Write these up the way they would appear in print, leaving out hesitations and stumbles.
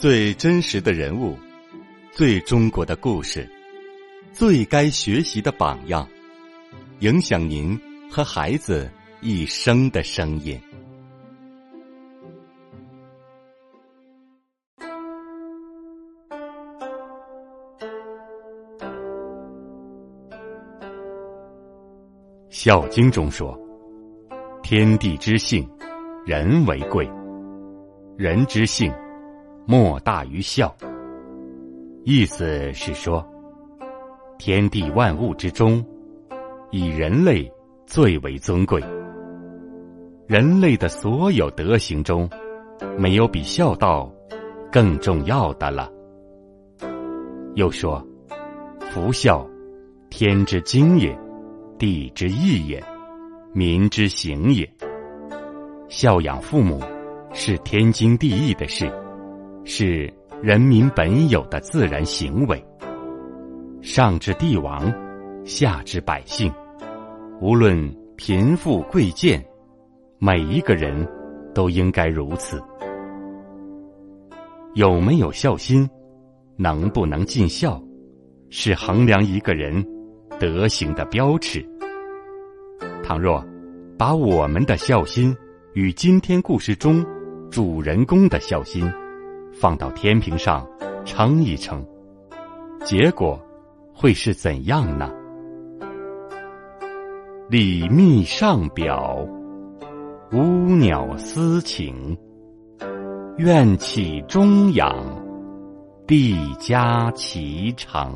最真实的人物，最中国的故事，最该学习的榜样，影响您和孩子一生的声音。《孝经》中说，天地之性，人为贵，人之性，莫大于孝。意思是说，天地万物之中，以人类最为尊贵。人类的所有德行中，没有比孝道更重要的了。又说，夫孝，天之经也，地之义也，民之行也。孝养父母是天经地义的事，是人民本有的自然行为。上至帝王，下至百姓，无论贫富贵贱，每一个人都应该如此。有没有孝心，能不能尽孝，是衡量一个人德行的标尺。倘若把我们的孝心与今天故事中主人公的孝心放到天平上称一称，结果会是怎样呢？礼密上表，乌鸟私情，愿启中养，地家其成。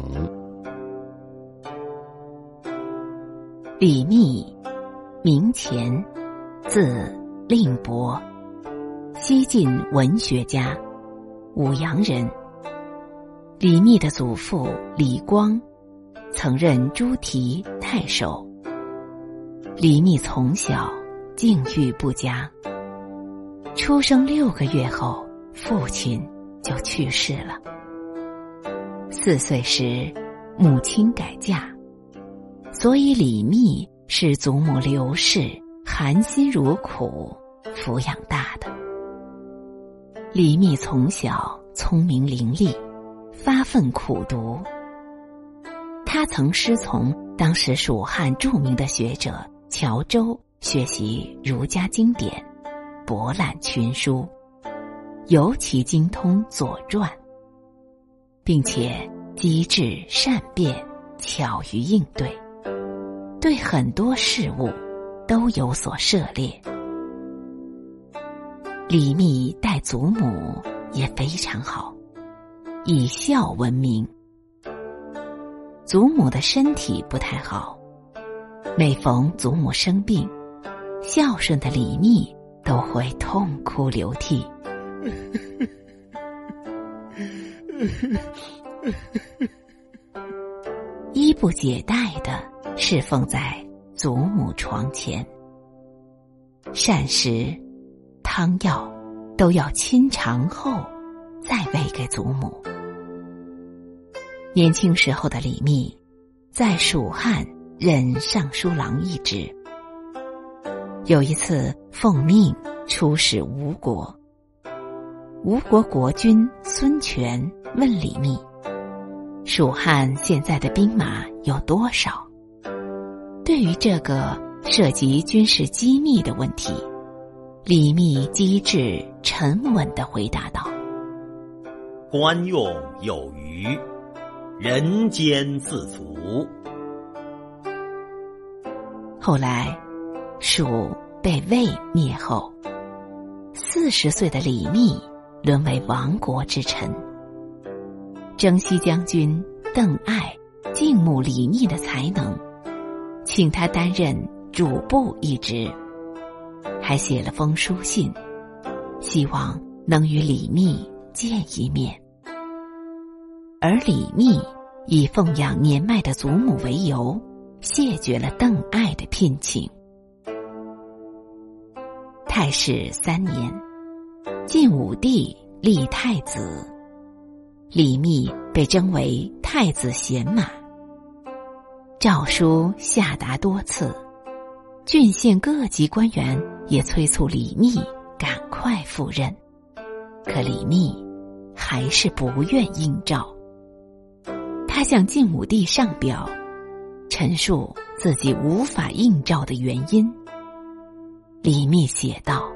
李密，名虔，字令伯，西晋文学家，武阳人。李密的祖父李光曾任诸提太守。李密从小境遇不佳，出生6个月后，父亲就去世了。4岁时，母亲改嫁，所以李密是祖母刘氏含辛茹苦抚养大的。李密从小聪明伶俐，发奋苦读。他曾师从当时蜀汉著名的学者乔州学习儒家经典，博览群书，尤其精通《左传》，并且机智善变，巧于应对，对很多事物都有所涉猎。李密待祖母也非常好，以孝闻名。祖母的身体不太好，每逢祖母生病，孝顺的李密都会痛哭流涕。衣不解带的侍奉在祖母床前，膳食、汤药都要亲尝后再喂给祖母。年轻时候的李密在蜀汉任尚书郎一职。有一次奉命出使吴国，吴国国君孙权问李密，蜀汉现在的兵马有多少？对于这个涉及军事机密的问题，李密机智沉稳地回答道： 官用有余，人间自足。 后来蜀被魏灭后，40岁的李密沦为亡国之臣。征西将军邓艾敬慕李密的才能，请他担任主簿一职，还写了封书信，希望能与李密见一面。而李密以奉养年迈的祖母为由，谢绝了邓艾的聘请。太史3年，晋武帝立太子，李密被征为太子贤马。诏书下达多次，郡县各级官员也催促李密赶快赴任，可李密还是不愿应召。他向晋武帝上表，陈述自己无法应召的原因。李密写道：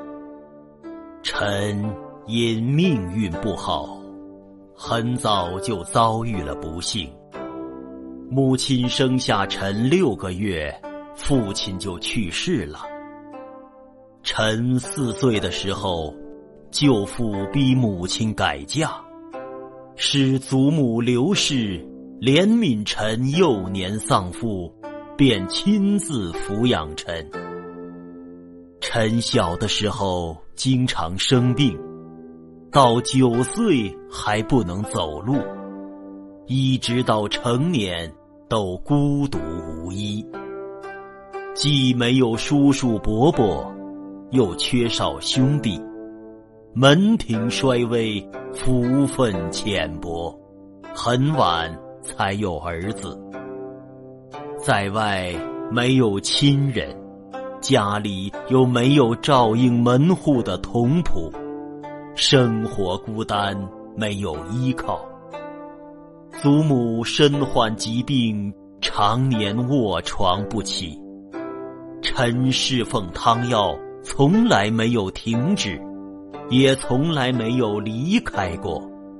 臣因命运不好，很早就遭遇了不幸。母亲生下臣6个月，父亲就去世了。臣4岁的时候，舅父逼母亲改嫁，使祖母刘氏怜悯臣幼年丧父，便亲自抚养臣。臣小的时候经常生病，到9岁还不能走路，一直到成年都孤独无依，既没有叔叔伯伯，又缺少兄弟，门庭衰微，福分浅薄，很晚才有儿子。在外没有亲人，家里又没有照应门户的童仆，生活孤单，没有依靠。祖母身患疾病，常年卧床不起。臣侍奉汤药，从来没有停止，也从来没有离开过。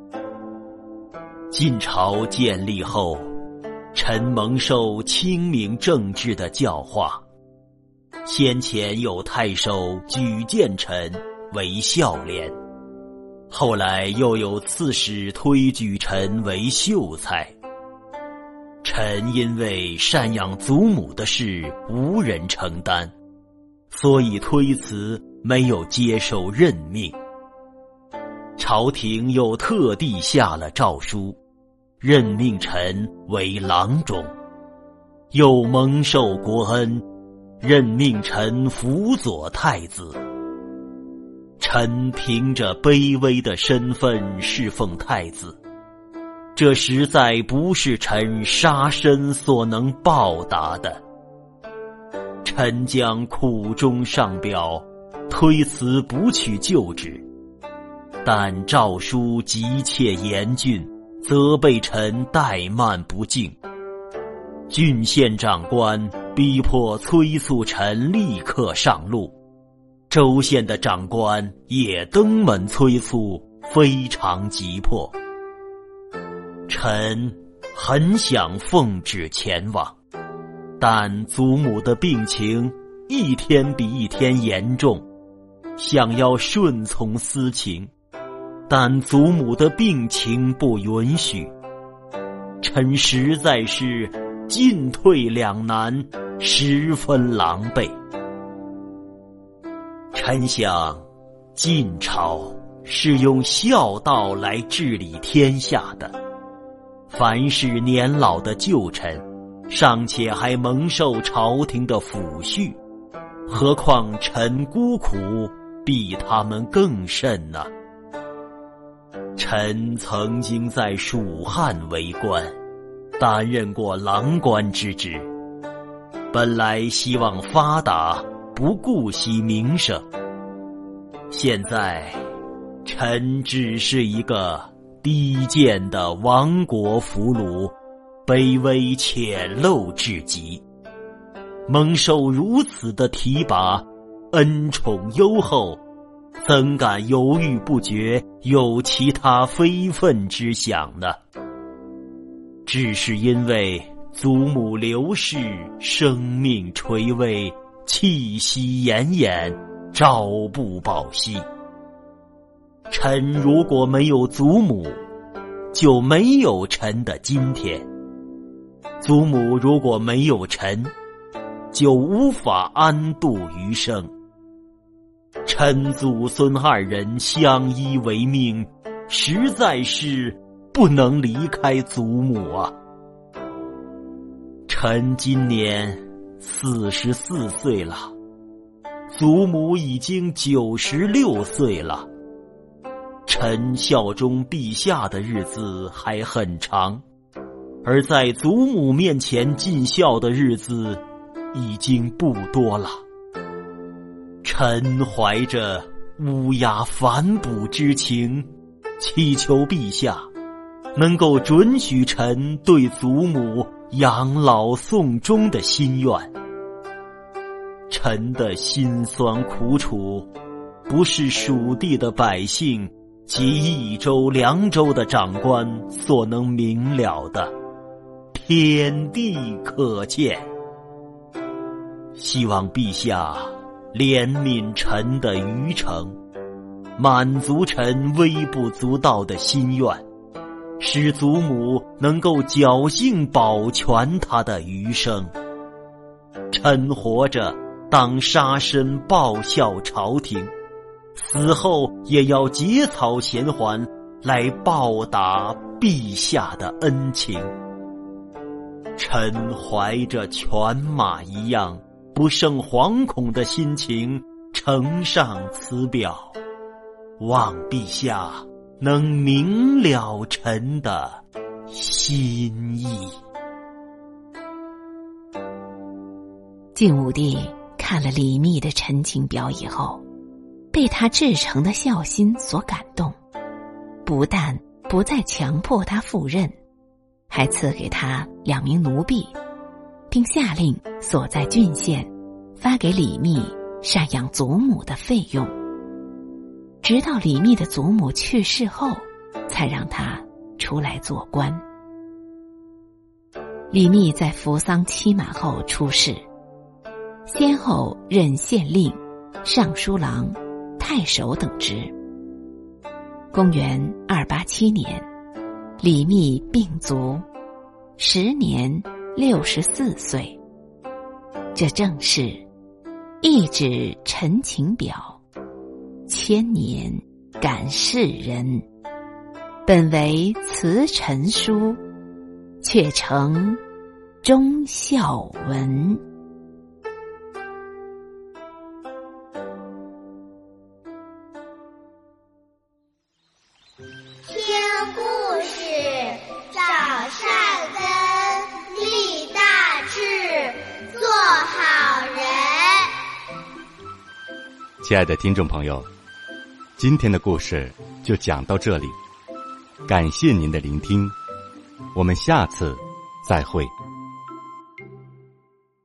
晋朝建立后，臣蒙受清明政治的教化。先前有太守举荐臣为孝廉，后来又有刺史推举臣为秀才。臣因为赡养祖母的事无人承担，所以推辞，没有接受任命。朝廷又特地下了诏书，任命臣为郎中，又蒙受国恩，任命臣辅佐太子。臣凭着卑微的身份侍奉太子，这实在不是臣杀身所能报答的。臣将苦衷上表，推辞不去就职，但诏书急切严峻，责备臣怠慢不敬。郡县长官逼迫催促臣立刻上路，州县的长官也登门催促，非常急迫。臣很想奉旨前往，但祖母的病情一天比一天严重，想要顺从私情，但祖母的病情不允许。臣实在是进退两难，十分狼狈。臣想，晋朝是用孝道来治理天下的，凡是年老的旧臣，尚且还蒙受朝廷的抚恤，何况臣孤苦，比他们更甚呢？臣曾经在蜀汉为官，担任过郎官之职，本来希望发达，不顾惜名声。现在臣只是一个低贱的亡国俘虏，卑微浅陋至极，蒙受如此的提拔，恩宠优厚，怎敢犹豫不决，有其他非分之想呢？只是因为祖母刘氏生命垂危，气息奄奄，朝不保夕。臣如果没有祖母，就没有臣的今天；祖母如果没有臣，就无法安度余生。臣祖孙二人相依为命，实在是不能离开祖母啊！臣今年44岁了，祖母已经96岁了。臣效忠陛下的日子还很长，而在祖母面前尽孝的日子已经不多了。臣怀着乌鸦反哺之情， 祈求陛下能够准许臣对祖母养老送终的心愿。臣的辛酸苦楚，不是蜀地的百姓及1州2州的长官所能明了的，天地可见。希望陛下怜悯臣的愚诚，满足臣微不足道的心愿，使祖母能够侥幸保全她的余生。臣活着当杀身报效朝廷，死后也要结草衔环，来报答陛下的恩情。臣怀着犬马一样不胜惶恐的心情呈上此表，望陛下能明了臣的心意。 晋武帝看了李密的陈情表以后，被他至诚的孝心所感动，不但不再强迫他赴任，还赐给他2名奴婢，并下令所在郡县发给李密赡养祖母的费用，直到李密的祖母去世后，才让他出来做官。李密在服丧期满后出仕，先后任县令、尚书郎、太守等职。公元287年，李密病卒，时年64岁。这正是一纸陈情表，1000年感世人。本为辞陈书，却成忠孝文。 听故事，长善根，立大志，做好人。 亲爱的听众朋友，今天的故事就讲到这里，感谢您的聆听，我们下次再会。